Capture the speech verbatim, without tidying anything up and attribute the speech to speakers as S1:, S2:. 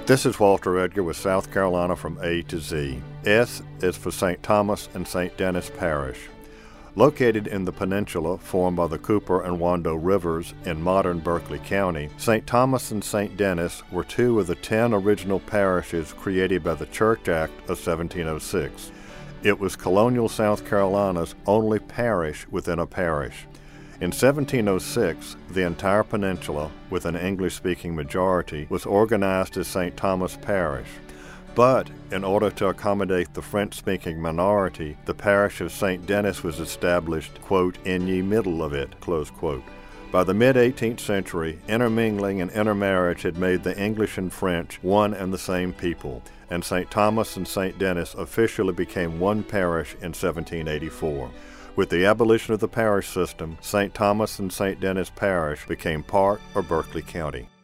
S1: This is Walter Edgar with South Carolina from A to Z. S is for Saint Thomas and Saint Denis Parish. Located in the peninsula formed by the Cooper and Wando rivers in modern Berkeley County, Saint Thomas and Saint Denis were two of the ten original parishes created by the Church Act of seventeen oh six. It was colonial South Carolina's only parish within a parish. In seventeen oh six, the entire peninsula, with an English-speaking majority, was organized as Saint Thomas Parish. But in order to accommodate the French-speaking minority, the parish of Saint Denis was established, quote, in ye middle of it, close quote. By the mid-eighteenth century, intermingling and intermarriage had made the English and French one and the same people, and Saint Thomas and Saint Denis officially became one parish in seventeen eighty-four. With the abolition of the parish system, Saint Thomas and Saint Denis Parish became part of Berkeley County.